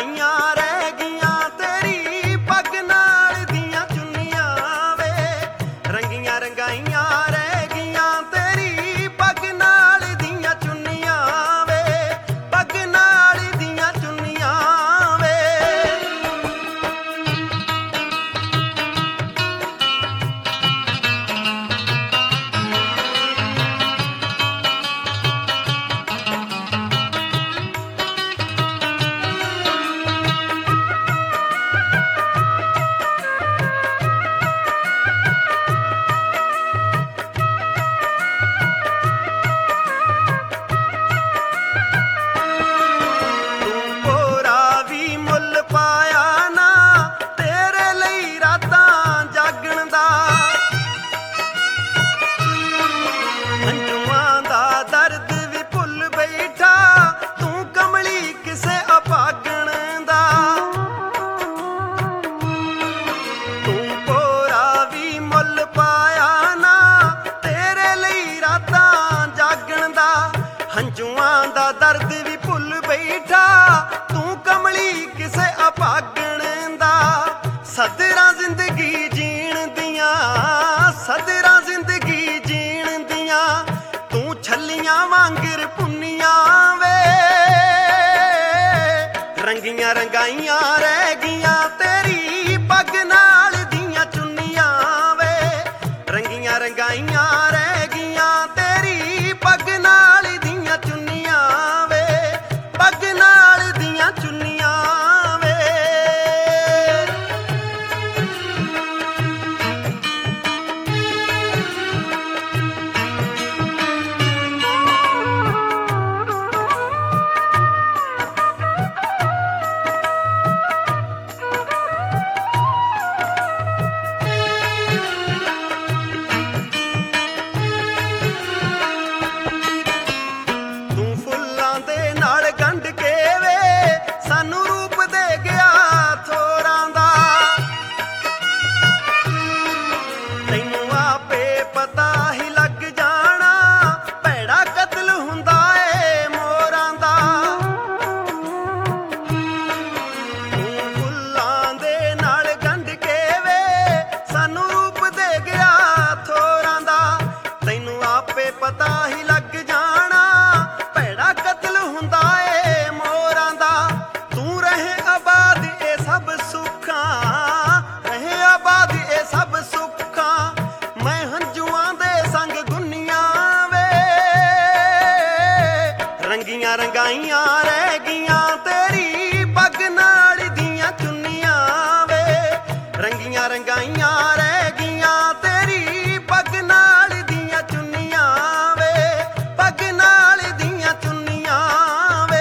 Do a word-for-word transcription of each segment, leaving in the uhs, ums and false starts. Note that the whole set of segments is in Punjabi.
ਰੰਗਾਈਆਂ ਰਹਿ ਗਈਆਂ ਤੇਰੀ ਪੱਗ ਨਾਲ ਦੀਆਂ ਚੁੰਨੀਆਂ ਵੇ। ਰੰਗੀਆਂ ਰੰਗਾਈਆਂ ਰਹਿ ਗਈਆਂ ਤੇਰੀ ਪੱਗ ਨਾਲ ਦੀਆਂ ਚੁੰਨੀਆਂ ਵੇ, ਪੱਗ ਨਾਲ ਦੀਆਂ ਚੁੰਨੀਆਂ ਵੇ। ਹੰਝੂਆਂ ਦਾ ਦਰਦ ਵੀ ਭੁੱਲ ਬੈਠਾ ਤੂੰ ਕਮਲੀ ਕਿਸੇ ਅਭਾਗਣ ਦਾ। ਸਦਰਾਂ ਜ਼ਿੰਦਗੀ ਜੀਣ ਦੀਆਂ, ਸਦਰਾਂ ਜ਼ਿੰਦਗੀ ਜੀਣ ਦੀਆਂ ਤੂੰ ਛੱਲੀਆਂ ਵਾਂਗਰ ਪੁੰਨੀਆਂ ਵੇ। ਰੰਗੀਆਂ ਰੰਗਾਈਆਂ ਰਹਿ ਗਈਆਂ ਤੇਰੀ ਪੱਗ ਨਾਲ ਦੀਆਂ ਚੁੰਨੀਆਂ ਵੇ। ਰੰਗੀਆਂ ਰੰਗਾਈਆਂ ਰਹਿ ਗਈਆਂ ਤੇਰੀ ਪੱਗ ਨਾਲ ਦੀਆਂ ਚੁੰਨੀਆਂ ਵੇ, ਪੱਗ ਨਾਲ ਦੀਆਂ ਚੁੰਨੀਆਂ ਵੇ। ਪਤਾ ਹੀ ਲੱਗ ਜਾਣਾ ਭੈੜਾ ਕਤਲ ਹੁੰਦਾ ਏ ਮੋਰਾਂ ਦਾ। ਤੂੰ ਰਹੇ ਆਬਾਦ ਇਹ ਸਭ ਸੁੱਖਾਂ, ਰਹੇ ਆਬਾਦ ਇਹ ਸਭ ਸੁੱਖਾਂ ਮੈਂ ਹੰਝੂਆਂ ਦੇ ਸੰਗ ਗੁੰਨੀਆਂ ਵੇ। ਰੰਗੀਆਂ ਰੰਗਾਈਆਂ ਰਹਿ ਗਈਆਂ ਤੇਰੀ ਪੱਗ ਨਾਲ ਦੀਆਂ ਚੁੰਨੀਆਂ ਵੇ। ਰੰਗੀਆਂ ਰੰਗਾਈਆਂ ਰਹਿ ਗਈਆਂ ਤੇਰੀ ਪੱਗ ਨਾਲ ਦੀਆਂ ਚੁੰਨੀਆਂ ਵੇ, ਪੱਗ ਨਾਲ ਦੀਆਂ ਚੁੰਨੀਆਂ ਵੇ।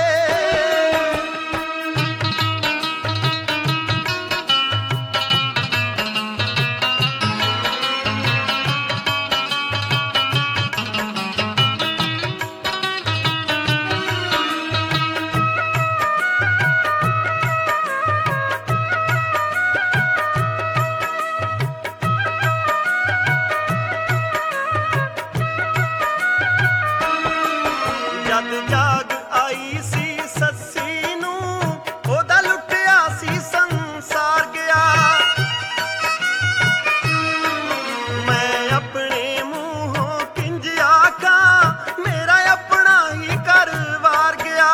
ਜਦ ਜਾਗ ਆਈ ਸੀ ਸੱਸੀ ਨੂੰ ਉਹਦਾ ਲੁੱਟਿਆ ਸੀ ਸੰਸਾਰ ਗਿਆ। ਮੈਂ ਆਪਣੇ ਮੂੰਹੋਂ ਕਿੰਝ ਆਖਾਂ ਮੇਰਾ ਆਪਣਾ ਹੀ ਘਰ ਵਾਰ ਗਿਆ।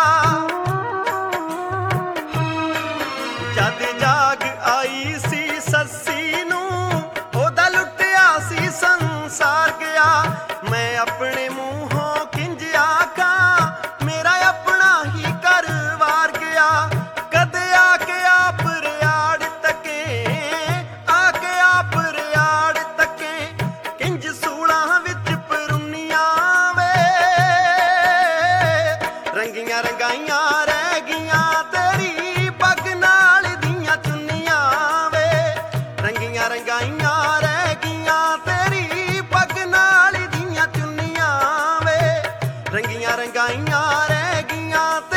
ਜਦ ਜਾਗ ਆਈ ਸੀ ਸੱਸੀ ਨੂੰ ਉਹਦਾ ਲੁੱਟਿਆ ਸੀ ਸੰਸਾਰ ਗਿਆ। ਮੈਂ ਆਪਣੇ ਮੂੰਹੋਂ ਕਿੰਝ ਆਖਾਂ ਮੇਰਾ ਆਪਣਾ ਹੀ ਘਰ ਵਾਰ ਗਿਆ। ਕਦੇ ਆ ਕੇ ਆਪ ਰਿਆੜ ਤੱਕੇ, ਆ ਕੇ ਆਪ ਰਿਆੜ ਤੱਕੇ ਕਿੰਝ ਸੂਲਾਂ ਵਿੱਚ ਪਰੁੰਨੀਆਂ ਵੇ। ਰੰਗੀਆਂ ਰੰਗਾਈਆਂ ਰਹਿ ਗਈਆਂ ਤੇਰੀ ਪੱਗ ਨਾਲ ਦੀਆਂ ਚੁੰਨੀਆਂ ਵੇ। ਰੰਗੀਆਂ ਰੰਗਾਈਆਂ ਰਹਿ ਗਈਆਂ ਤੇਰੀ ਪੱਗ ਨਾਲ ਦੀਆਂ ਚੁੰਨੀਆਂ ਵੇ। ਰੰਗੀਆਂ ਰੰਗਾਈਆਂ ਰਹਿ ਗਈਆਂ